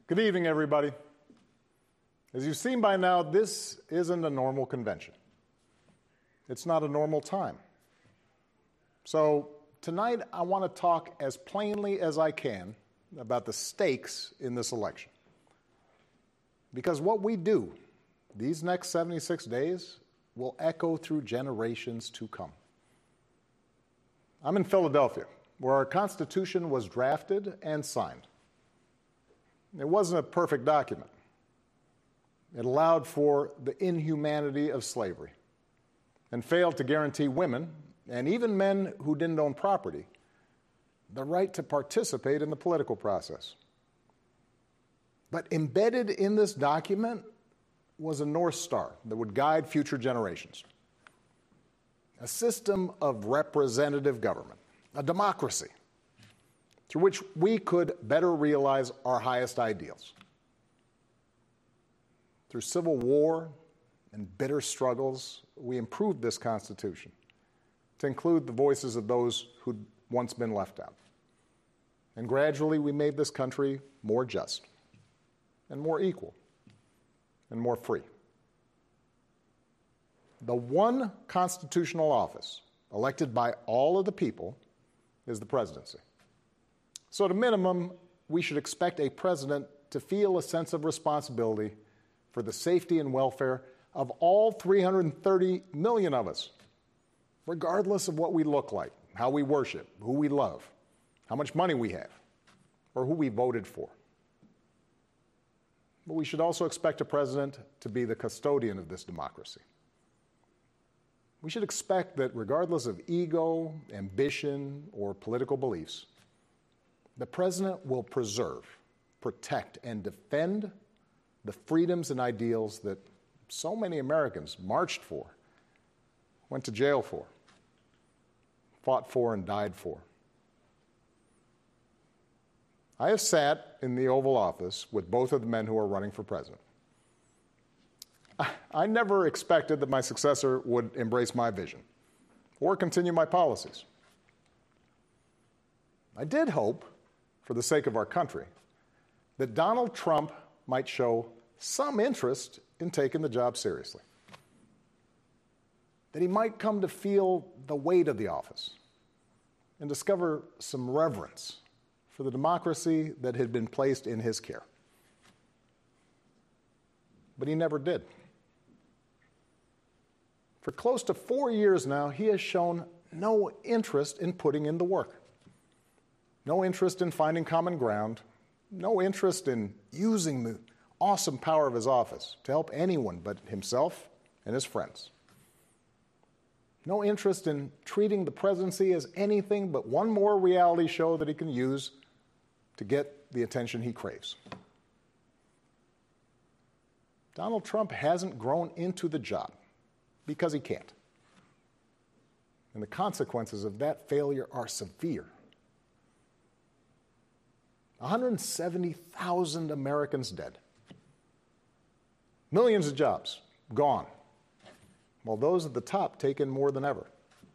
Good evening, everybody. As you've seen by now, this isn't a normal convention. It's not a normal time. So tonight, I want to talk as plainly as I can about the stakes in this election. Because what we do these next 76 days will echo through generations to come. I'm in Philadelphia, where our Constitution was drafted and signed. It wasn't a perfect document. It allowed for the inhumanity of slavery and failed to guarantee women, and even men who didn't own property, the right to participate in the political process. But embedded in this document was a North Star that would guide future generations. A system of representative government, a democracy, through which we could better realize our highest ideals. Through civil war and bitter struggles, we improved this Constitution to include the voices of those who'd once been left out. And gradually, we made this country more just and more equal and more free. The one constitutional office elected by all of the people is the presidency. So at a minimum, we should expect a president to feel a sense of responsibility for the safety and welfare of all 330 million of us, regardless of what we look like, how we worship, who we love, how much money we have, or who we voted for. But we should also expect a president to be the custodian of this democracy. We should expect that regardless of ego, ambition, or political beliefs, the president will preserve, protect, and defend the freedoms and ideals that so many Americans marched for, went to jail for, fought for, and died for. I have sat in the Oval Office with both of the men who are running for president. I never expected that my successor would embrace my vision or continue my policies. I did hope, for the sake of our country, that Donald Trump might show some interest in taking the job seriously. That he might come to feel the weight of the office and discover some reverence for the democracy that had been placed in his care. But he never did. For close to 4 years now, he has shown no interest in putting in the work. No interest in finding common ground, no interest in using the awesome power of his office to help anyone but himself and his friends. No interest in treating the presidency as anything but one more reality show that he can use to get the attention he craves. Donald Trump hasn't grown into the job because he can't. And the consequences of that failure are severe. 170,000 Americans dead. Millions of jobs gone, while those at the top take in more than ever.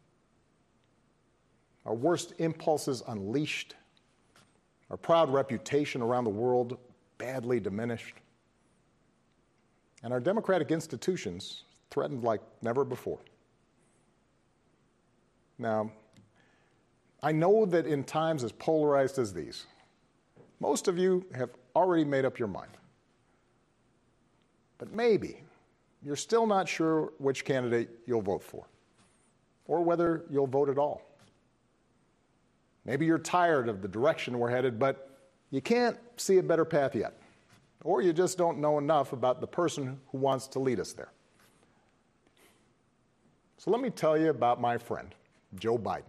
Our worst impulses unleashed, our proud reputation around the world badly diminished, and our democratic institutions threatened like never before. Now, I know that in times as polarized as these, most of you have already made up your mind. But maybe you're still not sure which candidate you'll vote for, or whether you'll vote at all. Maybe you're tired of the direction we're headed, but you can't see a better path yet, or you just don't know enough about the person who wants to lead us there. So let me tell you about my friend, Joe Biden.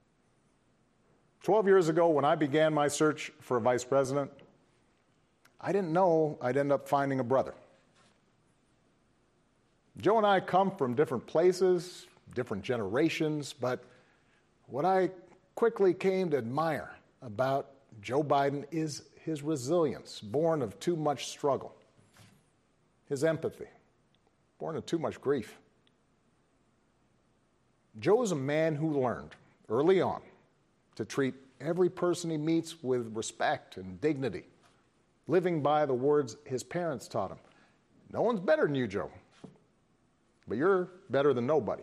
12 years ago, when I began my search for a vice president, I didn't know I'd end up finding a brother. Joe and I come from different places, different generations, but what I quickly came to admire about Joe Biden is his resilience, born of too much struggle, his empathy, born of too much grief. Joe is a man who learned early on to treat every person he meets with respect and dignity, living by the words his parents taught him. No one's better than you, Joe, but you're better than nobody.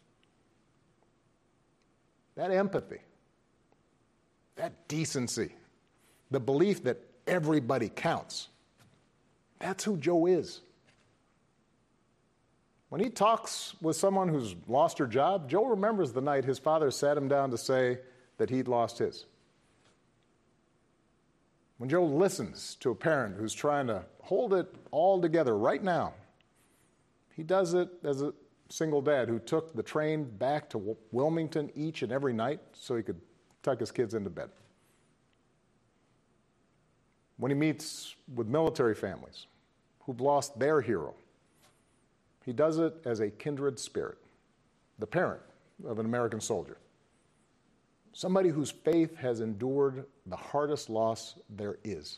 That empathy, that decency, the belief that everybody counts, that's who Joe is. When he talks with someone who's lost her job, Joe remembers the night his father sat him down to say that he'd lost his. When Joe listens to a parent who's trying to hold it all together right now, he does it as a single dad who took the train back to Wilmington each and every night so he could tuck his kids into bed. When he meets with military families who've lost their hero, he does it as a kindred spirit, the parent of an American soldier, somebody whose faith has endured the hardest loss there is.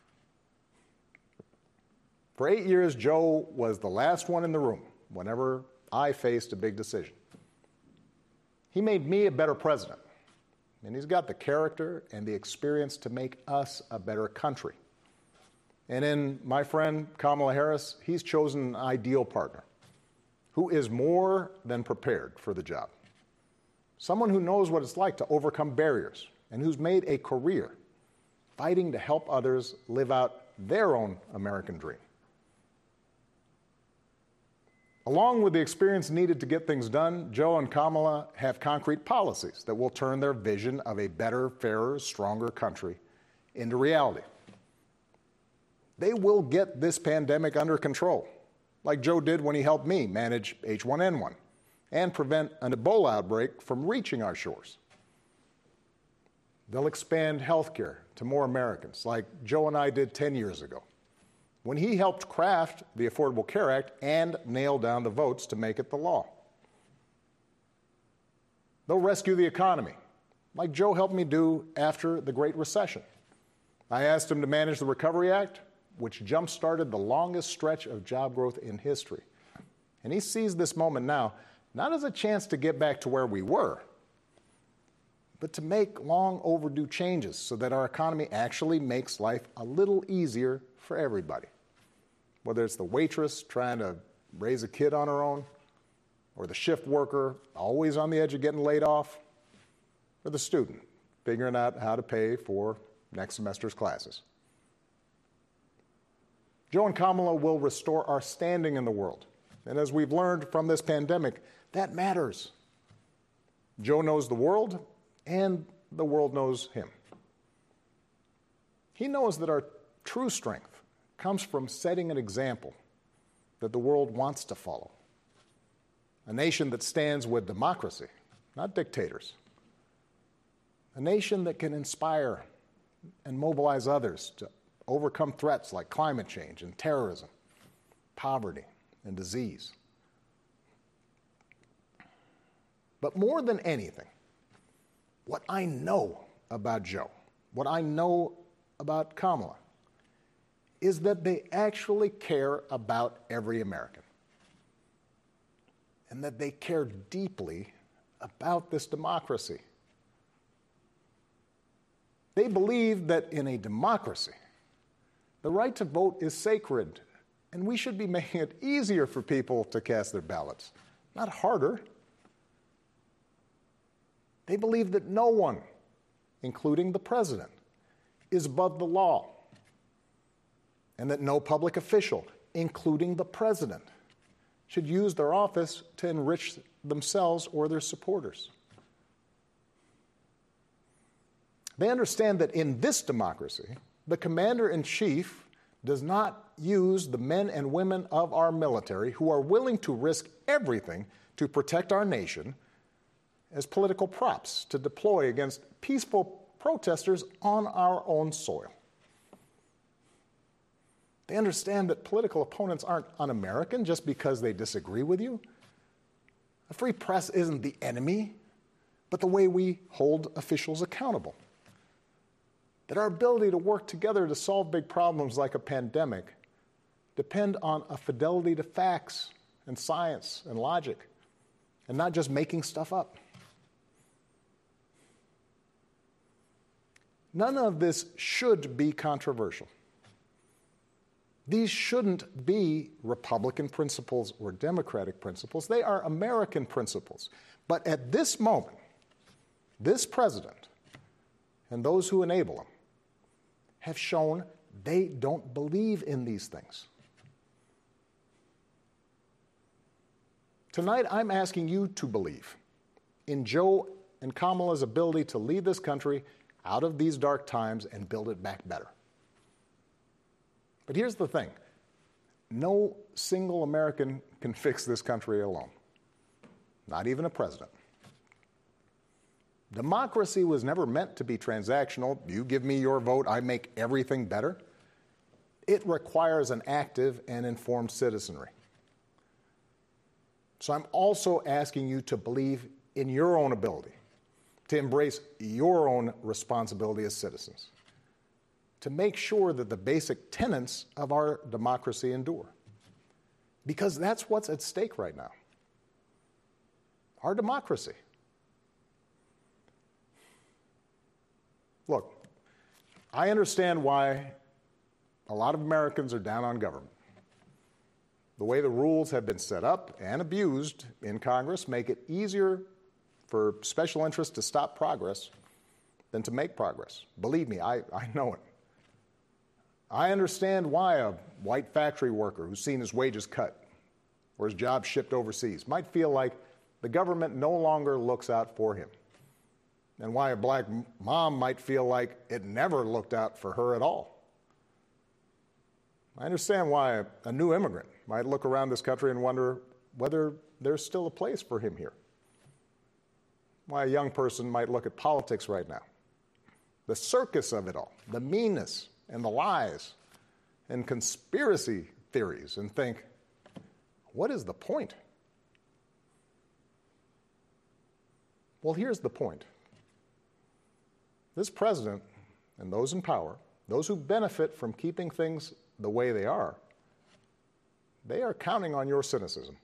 For 8 years, Joe was the last one in the room whenever I faced a big decision. He made me a better president, and he's got the character and the experience to make us a better country. And in my friend Kamala Harris, he's chosen an ideal partner who is more than prepared for the job. Someone who knows what it's like to overcome barriers and who's made a career fighting to help others live out their own American dream. Along with the experience needed to get things done, Joe and Kamala have concrete policies that will turn their vision of a better, fairer, stronger country into reality. They will get this pandemic under control, like Joe did when he helped me manage H1N1 and prevent an Ebola outbreak from reaching our shores. They'll expand health care to more Americans, like Joe and I did 10 years ago, when he helped craft the Affordable Care Act and nail down the votes to make it the law. They'll rescue the economy, like Joe helped me do after the Great Recession. I asked him to manage the Recovery Act, which jump-started the longest stretch of job growth in history. And he sees this moment now not as a chance to get back to where we were, but to make long overdue changes so that our economy actually makes life a little easier for everybody. Whether it's the waitress trying to raise a kid on her own, or the shift worker always on the edge of getting laid off, or the student figuring out how to pay for next semester's classes. Joe and Kamala will restore our standing in the world. And as we've learned from this pandemic, that matters. Joe knows the world, and the world knows him. He knows that our true strength comes from setting an example that the world wants to follow. A nation that stands with democracy, not dictators. A nation that can inspire and mobilize others to overcome threats like climate change and terrorism, poverty and disease. But more than anything, what I know about Joe, what I know about Kamala, is that they actually care about every American. And that they care deeply about this democracy. They believe that in a democracy, the right to vote is sacred, and we should be making it easier for people to cast their ballots, not harder. They believe that no one, including the president, is above the law, and that no public official, including the president, should use their office to enrich themselves or their supporters. They understand that in this democracy, the commander-in-chief does not use the men and women of our military who are willing to risk everything to protect our nation as political props to deploy against peaceful protesters on our own soil. They understand that political opponents aren't un-American just because they disagree with you. A free press isn't the enemy, but the way we hold officials accountable. That our ability to work together to solve big problems like a pandemic depend on a fidelity to facts and science and logic, and not just making stuff up. None of this should be controversial. These shouldn't be Republican principles or Democratic principles. They are American principles. But at this moment, this president and those who enable him have shown they don't believe in these things. Tonight, I'm asking you to believe in Joe and Kamala's ability to lead this country out of these dark times and build it back better. But here's the thing. No single American can fix this country alone. Not even a president. Democracy was never meant to be transactional. You give me your vote, I make everything better. It requires an active and informed citizenry. So I'm also asking you to believe in your own ability, to embrace your own responsibility as citizens, to make sure that the basic tenets of our democracy endure. Because that's what's at stake right now. Our democracy. Look, I understand why a lot of Americans are down on government. The way the rules have been set up and abused in Congress make it easier for special interests to stop progress than to make progress. Believe me, I know it. I understand why a white factory worker who's seen his wages cut or his job shipped overseas might feel like the government no longer looks out for him, and why a black mom might feel like it never looked out for her at all. I understand why a new immigrant might look around this country and wonder whether there's still a place for him here. Why a young person might look at politics right now, the circus of it all, the meanness and the lies and conspiracy theories, and think, what is the point? Well, here's the point. This president and those in power, those who benefit from keeping things the way they are counting on your cynicism.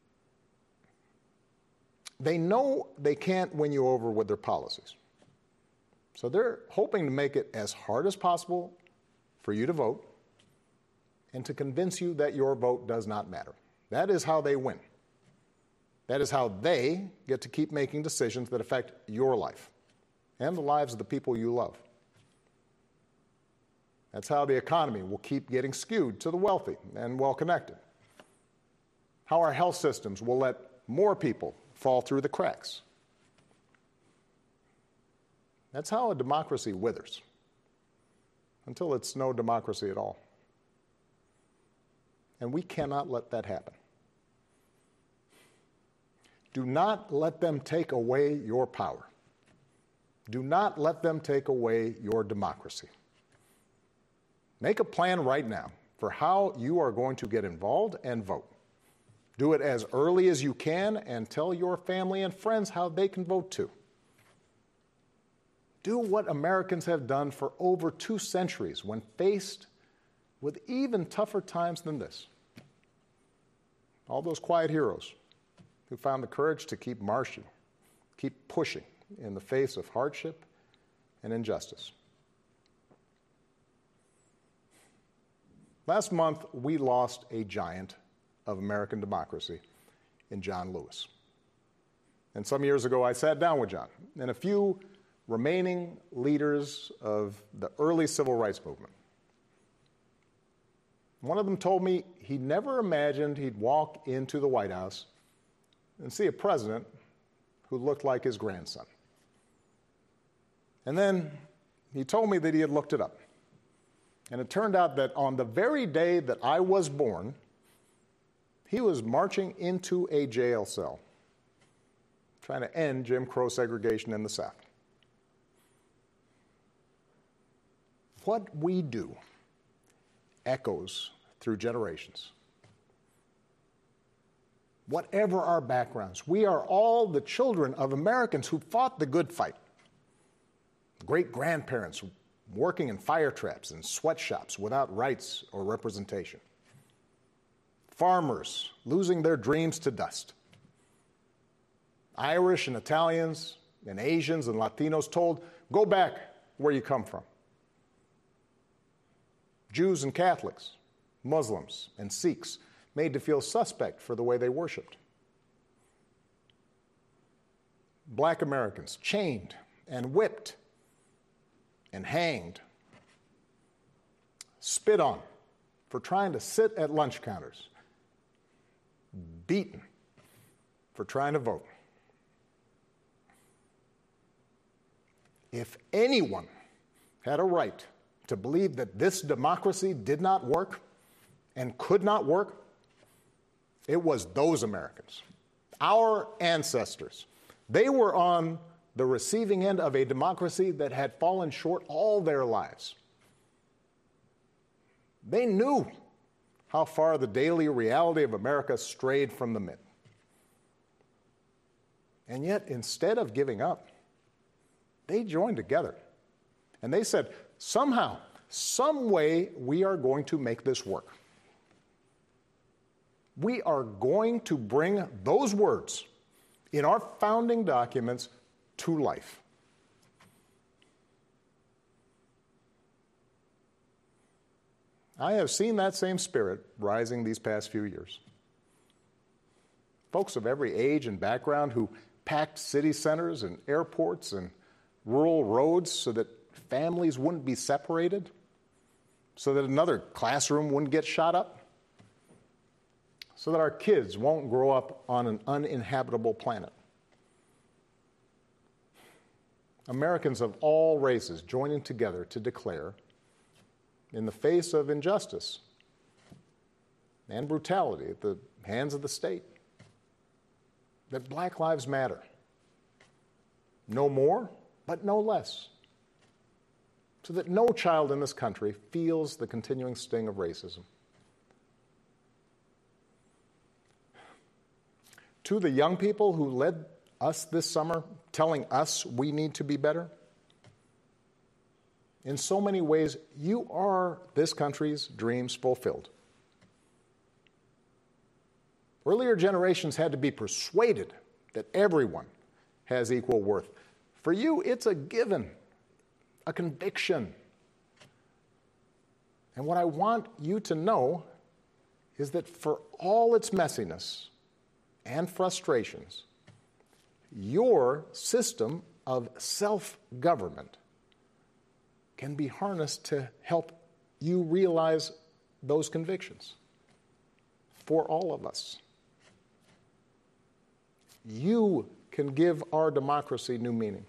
They know they can't win you over with their policies. So they're hoping to make it as hard as possible for you to vote and to convince you that your vote does not matter. That is how they win. That is how they get to keep making decisions that affect your life and the lives of the people you love. That's how the economy will keep getting skewed to the wealthy and well-connected. How our health systems will let more people fall through the cracks. That's how a democracy withers, until it's no democracy at all. And we cannot let that happen. Do not let them take away your power. Do not let them take away your democracy. Make a plan right now for how you are going to get involved and vote. Do it as early as you can and tell your family and friends how they can vote too. Do what Americans have done for over 2 centuries when faced with even tougher times than this. All those quiet heroes who found the courage to keep marching, keep pushing in the face of hardship and injustice. Last month, we lost a giant of American democracy in John Lewis. And some years ago, I sat down with John and a few remaining leaders of the early civil rights movement. One of them told me he never imagined he'd walk into the White House and see a president who looked like his grandson. And then he told me that he had looked it up. And it turned out that on the very day that I was born, he was marching into a jail cell, trying to end Jim Crow segregation in the South. What we do echoes through generations. Whatever our backgrounds, we are all the children of Americans who fought the good fight. Great-grandparents working in fire traps and sweatshops without rights or representation. Farmers losing their dreams to dust. Irish and Italians and Asians and Latinos told, go back where you come from. Jews and Catholics Muslims, and Sikhs made to feel suspect for the way they worshiped. Black Americans chained and whipped and hanged, spit on for trying to sit at lunch counters, beaten for trying to vote. If anyone had a right to believe that this democracy did not work and could not work, it was those Americans, our ancestors. They were on the receiving end of a democracy that had fallen short all their lives. They knew how far the daily reality of America strayed from the myth. And yet, instead of giving up, they joined together. And they said, somehow, some way, we are going to make this work. We are going to bring those words in our founding documents to life. I have seen that same spirit rising these past few years. Folks of every age and background who packed city centers and airports and rural roads so that families wouldn't be separated, so that another classroom wouldn't get shot up, so that our kids won't grow up on an uninhabitable planet. Americans of all races joining together to declare, in the face of injustice and brutality at the hands of the state, that Black lives matter. No more, but no less. So that no child in this country feels the continuing sting of racism. To the young people who led us this summer, telling us we need to be better, in so many ways, you are this country's dreams fulfilled. Earlier generations had to be persuaded that everyone has equal worth. For you, it's a given, a conviction. And what I want you to know is that for all its messiness and frustrations, your system of self-government can be harnessed to help you realize those convictions for all of us. You can give our democracy new meaning.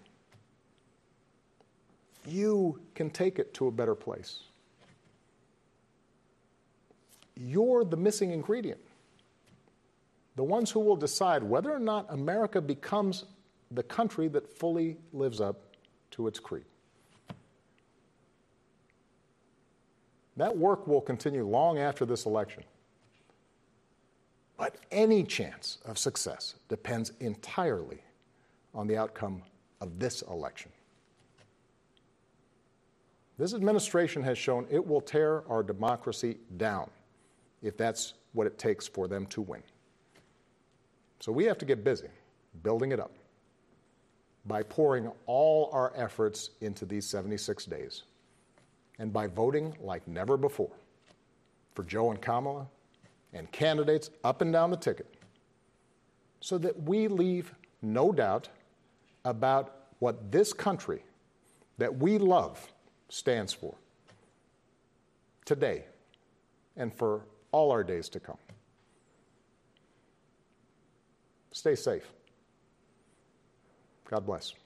You can take it to a better place. You're the missing ingredient. The ones who will decide whether or not America becomes the country that fully lives up to its creed. That work will continue long after this election. But any chance of success depends entirely on the outcome of this election. This administration has shown it will tear our democracy down if that's what it takes for them to win. So we have to get busy building it up by pouring all our efforts into these 76 days and by voting like never before for Joe and Kamala and candidates up and down the ticket so that we leave no doubt about what this country that we love stands for today and for all our days to come. Stay safe. God bless.